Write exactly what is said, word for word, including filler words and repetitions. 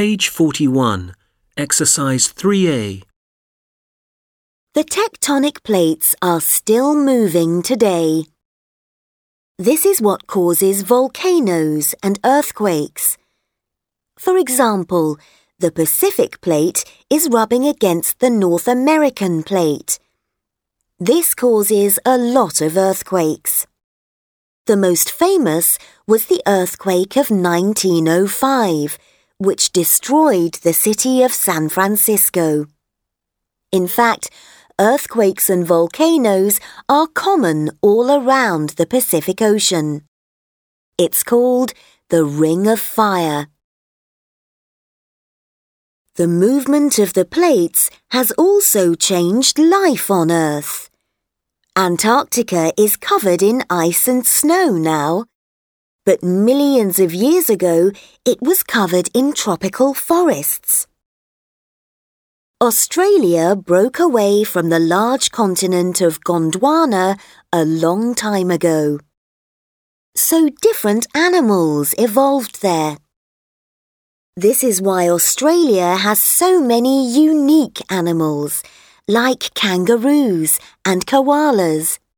Page forty-one, Exercise three A. The tectonic plates are still moving today. This is what causes volcanoes and earthquakes. For example, the Pacific plate is rubbing against the North American plate. This causes a lot of earthquakes. The most famous was the earthquake of nineteen oh five, which destroyed the city of San Francisco. In fact, earthquakes and volcanoes are common all around the Pacific Ocean. It's called the Ring of Fire. The movement of the plates has also changed life on Earth. Antarctica is covered in ice and snow now, but millions of years ago it was covered in tropical forests. Australia broke away from the large continent of Gondwana a long time ago. So different animals evolved there. This is why Australia has so many unique animals, like kangaroos and koalas.